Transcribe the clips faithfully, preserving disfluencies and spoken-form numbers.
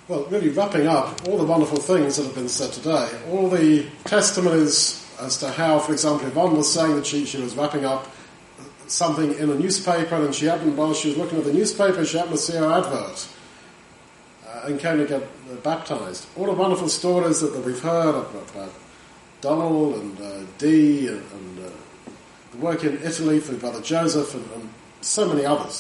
well, really wrapping up all the wonderful things that have been said today, all the testimonies as to how, for example, Yvonne was saying that she, she was wrapping up something in a newspaper, and she happened, while she was looking at the newspaper, she happened to see our advert uh, and came to get uh, baptised. All the wonderful stories that, that we've heard about Donald and uh, Dee and, and uh, the work in Italy for Brother Joseph and, and so many others.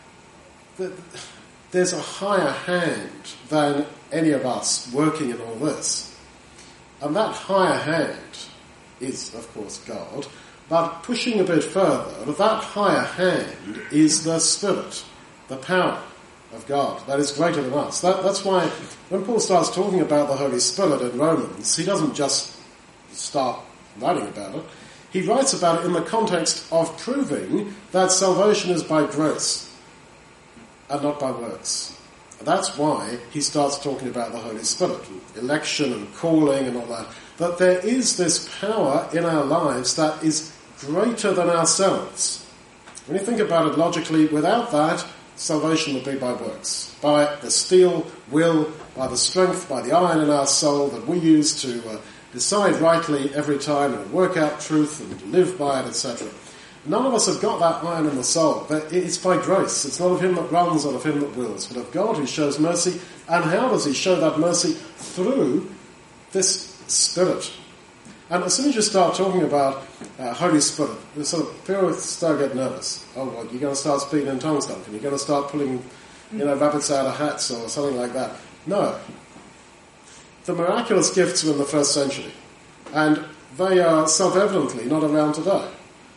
There's a higher hand than any of us working in all this. And that higher hand is, of course, God. But pushing a bit further, that higher hand is the Spirit, the power of God that is greater than us. That, that's why when Paul starts talking about the Holy Spirit in Romans, he doesn't just start writing about it. He writes about it in the context of proving that salvation is by grace and not by works. That's why he starts talking about the Holy Spirit, election and calling and all that. That there is this power in our lives that is greater than ourselves. When you think about it logically, without that, salvation would be by works. By the steel will, by the strength, by the iron in our soul that we use to uh, decide rightly every time and work out truth and live by it, et cetera. None of us have got that iron in the soul. It's by grace. It's not of him that runs, not of him that wills, but of God who shows mercy. And how does he show that mercy? Through this Spirit. And as soon as you start talking about uh, Holy Spirit, sort of, people start getting nervous. Oh, what, you're going to start speaking in tongues, Duncan? You're going to start pulling, you know, rabbits out of hats or something like that? No. The miraculous gifts were in the first century, and they are self-evidently not around today.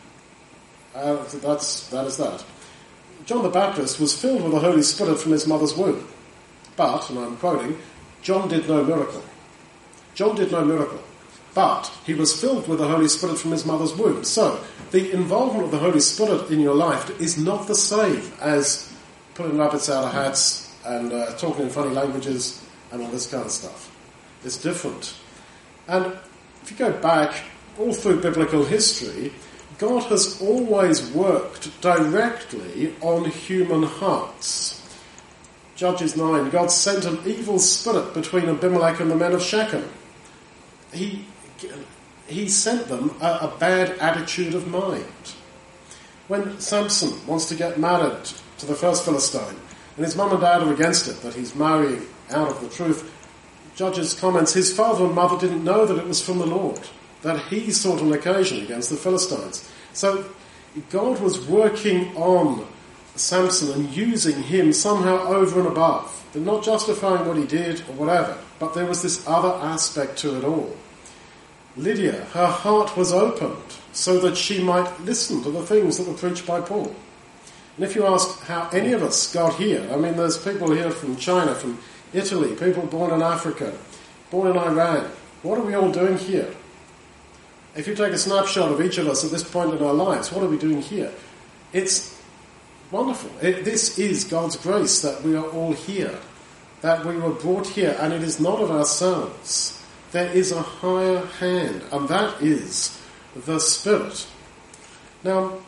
Uh, that's, that is that. John the Baptist was filled with the Holy Spirit from his mother's womb. But, and I'm quoting, John did no miracle. John did no miracle. But he was filled with the Holy Spirit from his mother's womb. So, the involvement of the Holy Spirit in your life is not the same as pulling rabbits out of hats and uh, talking in funny languages and all this kind of stuff. It's different. And if you go back all through biblical history, God has always worked directly on human hearts. Judges nine, God sent an evil spirit between Abimelech and the men of Shechem. He, he sent them a, a bad attitude of mind. When Samson wants to get married to the first Philistine, and his mum and dad are against it, that he's marrying out of the truth, Judges comments, his father and mother didn't know that it was from the Lord, that he sought an occasion against the Philistines. So God was working on Samson and using him somehow over and above. They're not justifying what he did or whatever, but there was this other aspect to it all. Lydia, her heart was opened so that she might listen to the things that were preached by Paul. And if you ask how any of us got here, I mean, there's people here from China, from Italy, people born in Africa, born in Iran. What are we all doing here? If you take a snapshot of each of us at this point in our lives, what are we doing here? It's wonderful. It, this is God's grace that we are all here, that we were brought here, and it is not of ourselves. There is a higher hand, and that is the Spirit. Now,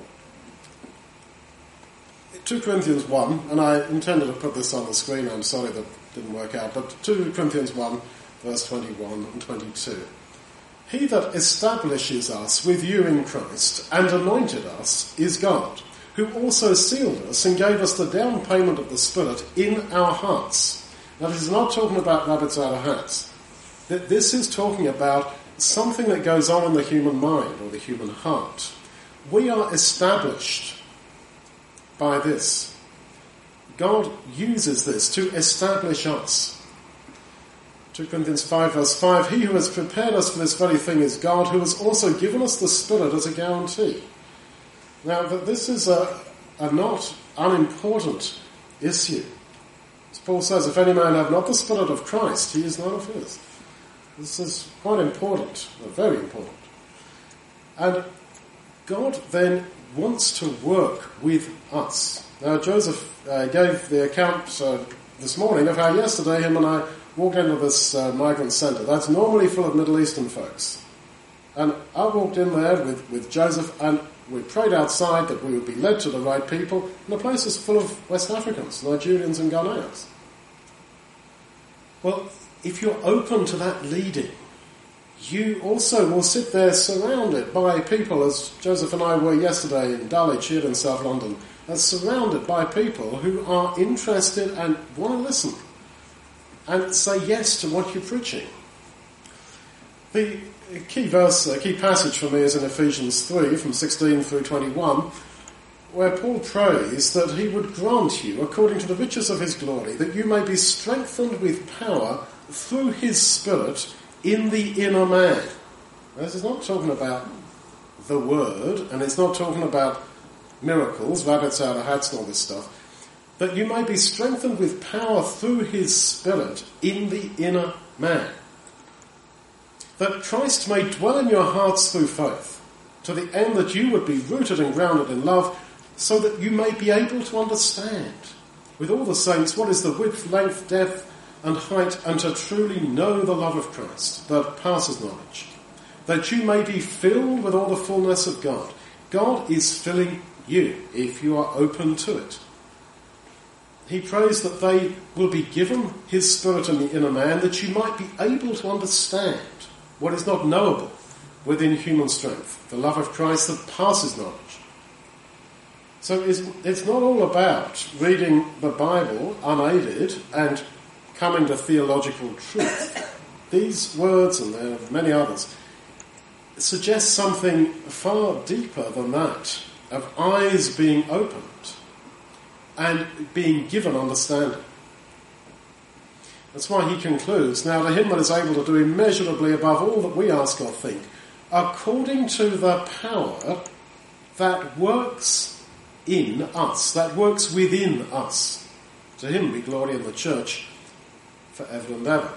two Corinthians one, and I intended to put this on the screen, I'm sorry that didn't work out, but two Corinthians one, verse twenty-one and twenty-two. He that establishes us with you in Christ and anointed us is God, who also sealed us and gave us the down payment of the Spirit in our hearts. Now, this is not talking about rabbits out of hats. This is talking about something that goes on in the human mind or the human heart. We are established by this. God uses this to establish us. two Corinthians five verse five, he who has prepared us for this very thing is God, who has also given us the Spirit as a guarantee. Now, that this is a, a not unimportant issue. As Paul says, if any man have not the Spirit of Christ, he is none of his. This is quite important, very important. And God then wants to work with us. Now, Joseph uh, gave the account uh, this morning of how yesterday him and I walked into this uh, migrant centre. That's normally full of Middle Eastern folks. And I walked in there with, with Joseph, and we prayed outside that we would be led to the right people, and the place is full of West Africans, Nigerians and Ghanaians. Well, if you're open to that leading, you also will sit there surrounded by people, as Joseph and I were yesterday in Dulwich here in South London, as surrounded by people who are interested and want to listen and say yes to what you're preaching. The key verse, a key passage for me is in Ephesians three, from sixteen through twenty-one, where Paul prays that he would grant you, according to the riches of his glory, that you may be strengthened with power through his Spirit in the inner man. Now, this is not talking about the Word, and it's not talking about miracles, rabbits out of hats and all this stuff. That you may be strengthened with power through his Spirit in the inner man. That Christ may dwell in your hearts through faith, to the end that you would be rooted and grounded in love, so that you may be able to understand with all the saints what is the width, length, depth and height, and to truly know the love of Christ that passes knowledge, that you may be filled with all the fullness of God. God is filling you if you are open to it. He prays that they will be given his Spirit in the inner man, that you might be able to understand what is not knowable within human strength, the love of Christ that passes knowledge. So it's, it's not all about reading the Bible unaided and coming to theological truth. These words, and there are many others, suggest something far deeper than that, of eyes being opened and being given understanding. That's why he concludes, now to him that is able to do immeasurably above all that we ask or think, according to the power that works in us, that works within us. To him be glory in the church forever and ever.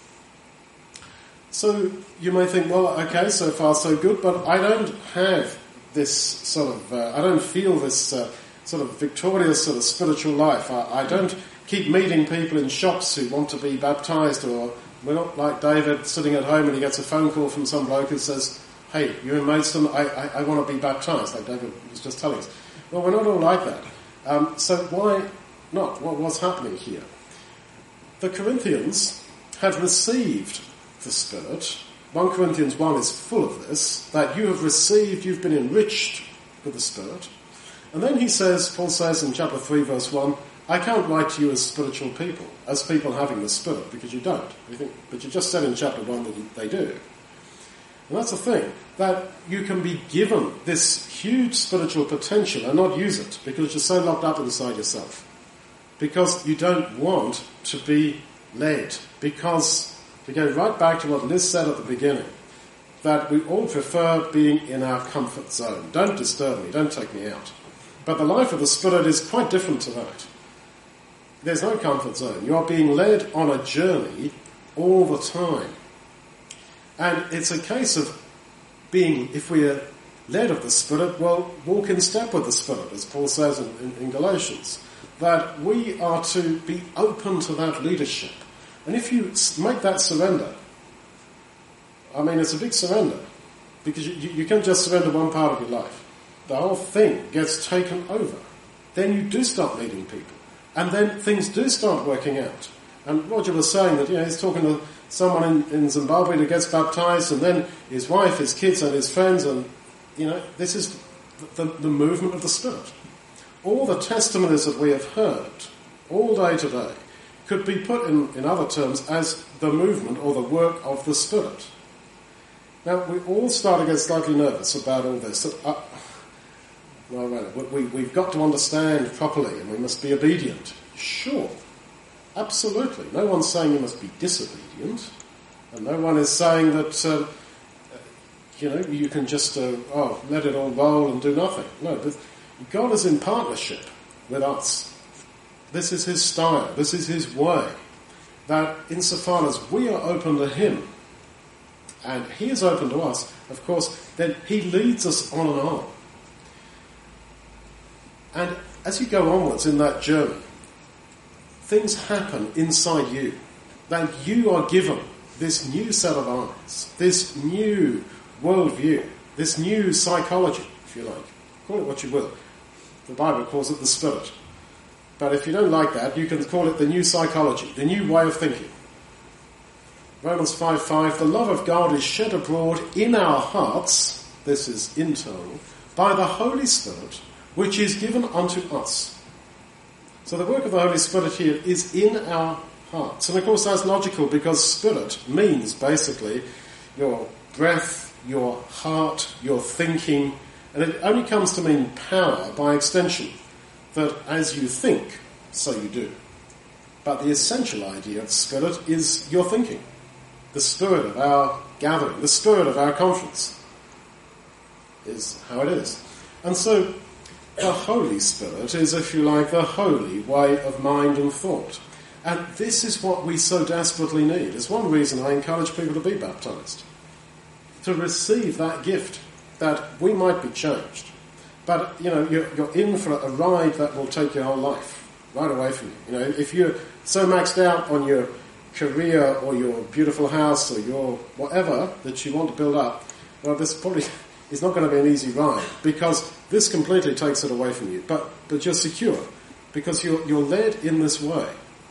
So you may think, well, okay, so far so good, but I don't have this sort of, uh, I don't feel this uh, sort of victorious sort of spiritual life. I, I don't keep meeting people in shops who want to be baptised, or we're not like David sitting at home and he gets a phone call from some bloke who says, hey, you're in Maidstone, I, I, I want to be baptised, like David was just telling us. Well, we're not all like that. Um, so why not? What, what's happening here? The Corinthians had received the Spirit. First Corinthians one is full of this, that you have received, you've been enriched with the Spirit. And then he says, Paul says in chapter three, verse one, I can't write to you as spiritual people, as people having the Spirit, because you don't. You think, but you just said in chapter one that they do. And that's the thing, that you can be given this huge spiritual potential and not use it because you're so locked up inside yourself. Because you don't want to be led. Because, to go right back to what Liz said at the beginning, that we all prefer being in our comfort zone. Don't disturb me, don't take me out. But the life of the Spirit is quite different to that. There's no comfort zone. You are being led on a journey all the time. And it's a case of being, if we are led of the Spirit, well, walk in step with the Spirit, as Paul says in, in, in Galatians, that we are to be open to that leadership. And if you make that surrender, I mean, it's a big surrender, because you, you, you can't just surrender one part of your life. The whole thing gets taken over. Then you do start meeting people. And then things do start working out. And Roger was saying that, you know, he's talking to someone in, in Zimbabwe who gets baptised, and then his wife, his kids and his friends, and, you know, this is the, the movement of the Spirit. All the testimonies that we have heard all day today could be put in, in other terms as the movement or the work of the Spirit. Now, we all start to get slightly nervous about all this. Uh, well, we, we've got to understand properly and we must be obedient. Sure. Absolutely. No one's saying you must be disobedient, and no one is saying that, uh, you know, you can just, uh, oh, let it all roll and do nothing. No, but God is in partnership with us. This is his style. This is his way. That insofar as we are open to him, and he is open to us, of course, then he leads us on and on. And as you go onwards in that journey, things happen inside you, that you are given this new set of eyes, this new worldview, this new psychology, if you like. Call it what you will. The Bible calls it the Spirit. But if you don't like that, you can call it the new psychology, the new way of thinking. Romans five five, the love of God is shed abroad in our hearts, this is internal, by the Holy Spirit, which is given unto us. So the work of the Holy Spirit here is in our hearts. And of course that's logical because spirit means basically your breath, your heart, your thinking, and it only comes to mean power by extension, that as you think, so you do. But the essential idea of spirit is your thinking, the spirit of our gathering, the spirit of our conference is how it is. And so the Holy Spirit is, if you like, the holy way of mind and thought. And this is what we so desperately need. It's one reason I encourage people to be baptized, to receive that gift, that we might be changed. But, you know, you're, you're in for a ride that will take your whole life right away from you. You know, if you're so maxed out on your career or your beautiful house or your whatever that you want to build up, well, this probably is not going to be an easy ride because this completely takes it away from you. But but you're secure because you're you're led in this way.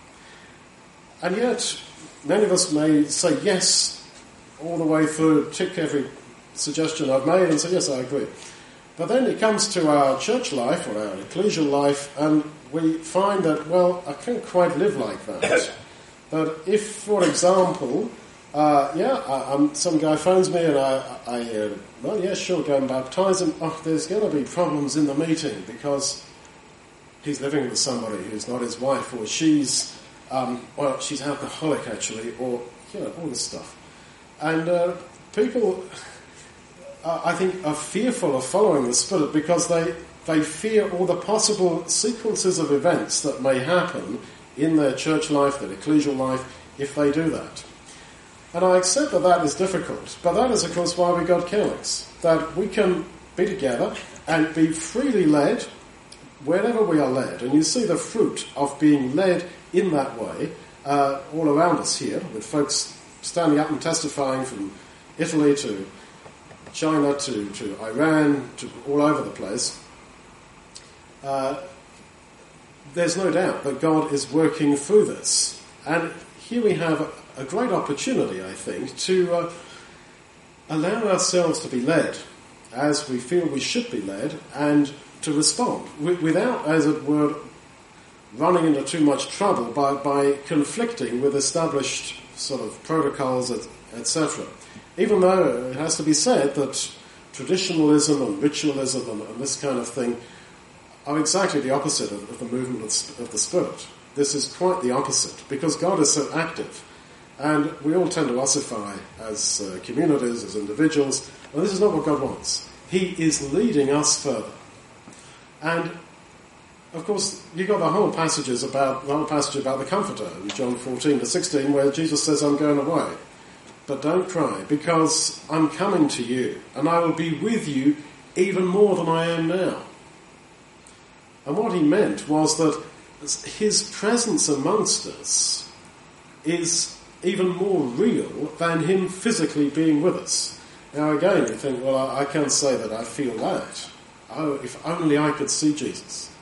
And yet, many of us may say yes all the way through, tick every suggestion I've made and say, yes, I agree. But then it comes to our church life or our ecclesial life and we find that, well, I can't quite live like that. But if, for example, uh, yeah, I, I'm, some guy phones me and I, I uh, well, yeah, sure, go and baptize him. Oh, there's going to be problems in the meeting because he's living with somebody who's not his wife or she's, um, well, she's alcoholic actually, or, you know, all this stuff. And uh, people, uh, I think, are fearful of following the Spirit because they, they fear all the possible sequences of events that may happen in their church life, their ecclesial life, if they do that. And I accept that that is difficult, but that is, of course, why we got Calyx, that we can be together and be freely led wherever we are led. And you see the fruit of being led in that way uh, all around us here, with folks standing up and testifying from Italy to China to, to Iran, to all over the place. Uh, there's no doubt that God is working through this. And here we have a, a great opportunity, I think, to uh, allow ourselves to be led as we feel we should be led and to respond w- without, as it were, running into too much trouble by, by conflicting with established sort of protocols, et cetera. Even though it has to be said that traditionalism and ritualism and, and this kind of thing are exactly the opposite of, of the movement of, of the Spirit. This is quite the opposite, because God is so active, and we all tend to ossify as uh, communities, as individuals, and this is not what God wants. He is leading us further. And, of course, you've got the whole passages about, the whole passage about the Comforter in John fourteen to sixteen, where Jesus says, I'm going away. But don't cry, because I'm coming to you, and I will be with you even more than I am now. And what he meant was that his presence amongst us is even more real than him physically being with us. Now again, you think, well, I, I can't say that I feel that. Oh, if only I could see Jesus.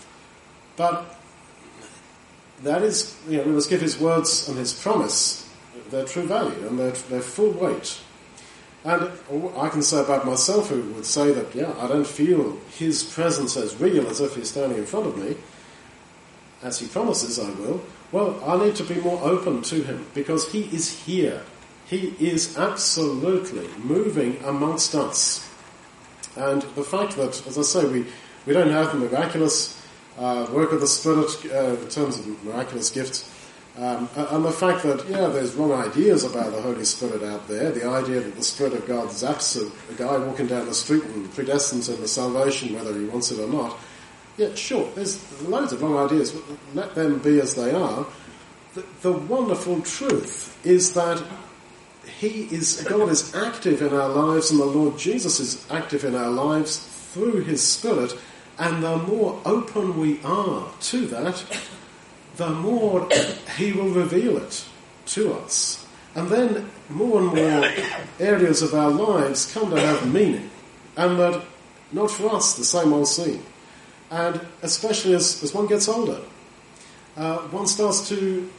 But that is, you know, we must give his words and his promise their true value and their, their full weight. And I can say about myself, who would say that, yeah, I don't feel his presence as real as if he's standing in front of me, as he promises I will. Well, I need to be more open to him, because he is here. He is absolutely moving amongst us. And the fact that, as I say, we, we don't have the miraculous uh, work of the Spirit uh, in terms of miraculous gifts, Um, and the fact that, yeah, there's wrong ideas about the Holy Spirit out there, the idea that the Spirit of God zaps a, a guy walking down the street and predestines him to salvation whether he wants it or not. Yeah, sure, there's loads of wrong ideas, but let them be as they are. The, the wonderful truth is that he is, God is active in our lives, and the Lord Jesus is active in our lives through his Spirit, and the more open we are to that, the more he will reveal it to us. And then more and more areas of our lives come to have meaning. And that, not for us, the same old scene. And especially as, as one gets older, uh, one starts to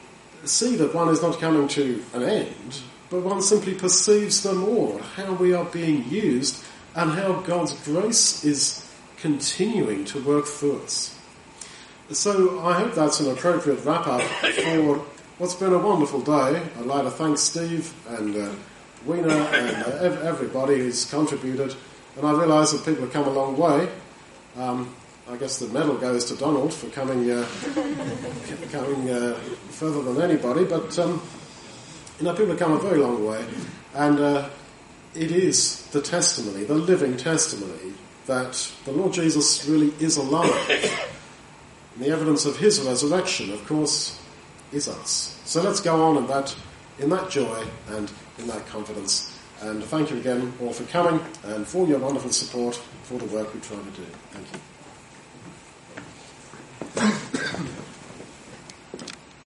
see that one is not coming to an end, but one simply perceives the more, how we are being used and how God's grace is continuing to work through us. So I hope that's an appropriate wrap-up for what's been a wonderful day. I'd like to thank Steve and uh, Weena and uh, ev- everybody who's contributed. And I realise that people have come a long way. Um, I guess the medal goes to Donald for coming uh, coming uh, further than anybody. But, um, you know, people have come a very long way. And uh, it is the testimony, the living testimony, that the Lord Jesus really is alive. And the evidence of his resurrection, of course, is us. So let's go on in that, in that joy and in that confidence. And thank you again all for coming and for your wonderful support for the work we try to do. Thank you.